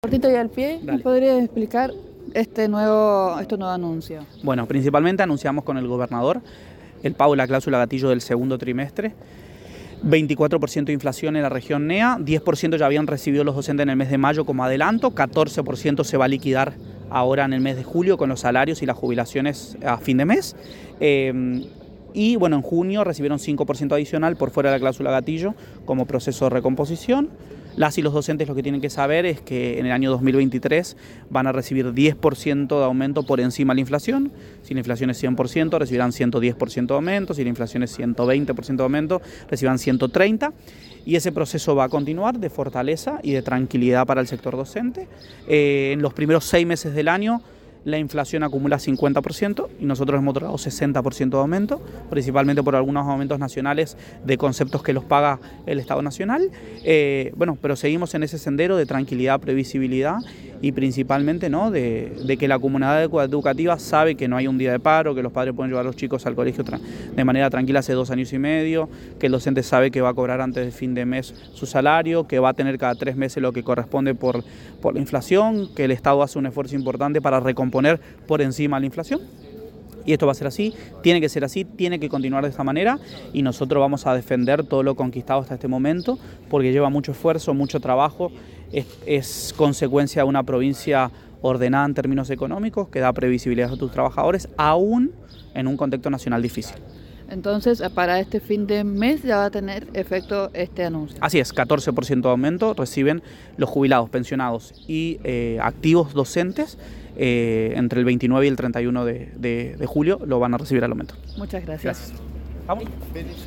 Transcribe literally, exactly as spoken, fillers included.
Cortito y al pie, ¿me Dale. podrías explicar este nuevo, este nuevo anuncio? Bueno, principalmente anunciamos con el gobernador el pago de la cláusula gatillo del segundo trimestre, veinticuatro por ciento de inflación en la región N E A, diez por ciento ya habían recibido los docentes en el mes de mayo como adelanto, catorce por ciento se va a liquidar ahora en el mes de julio con los salarios y las jubilaciones a fin de mes. Eh, y bueno, en junio recibieron cinco por ciento adicional por fuera de la cláusula gatillo como proceso de recomposición. Las y los docentes lo que tienen que saber es que en el año dos mil veintitrés van a recibir diez por ciento de aumento por encima de la inflación. Si la inflación es cien por ciento, recibirán ciento diez por ciento de aumento. Si la inflación es ciento veinte por ciento de aumento, recibirán ciento treinta por ciento. Y ese proceso va a continuar de fortaleza y de tranquilidad para el sector docente. Eh, en los primeros seis meses del año, la inflación acumula cincuenta por ciento y nosotros hemos otorgado sesenta por ciento de aumento, principalmente por algunos aumentos nacionales de conceptos que los paga el Estado Nacional. Eh, bueno, pero seguimos en ese sendero de tranquilidad, previsibilidad y principalmente, ¿no?, de, de que la comunidad educativa sabe que no hay un día de paro, que los padres pueden llevar a los chicos al colegio de manera tranquila hace dos años y medio, que el docente sabe que va a cobrar antes de fin de mes su salario, que va a tener cada tres meses lo que corresponde por, por la inflación, que el Estado hace un esfuerzo importante para recomponer por encima de la inflación. Y esto va a ser así, tiene que ser así, tiene que continuar de esta manera y nosotros vamos a defender todo lo conquistado hasta este momento porque lleva mucho esfuerzo, mucho trabajo, es, es consecuencia de una provincia ordenada en términos económicos que da previsibilidad a tus trabajadores, aún en un contexto nacional difícil. Entonces, para este fin de mes ya va a tener efecto este anuncio. Así es, catorce por ciento de aumento reciben los jubilados, pensionados y eh, activos docentes. Eh, entre el veintinueve y el treinta y uno de, de, de julio lo van a recibir al aumento. Muchas gracias. Gracias. ¿Vamos?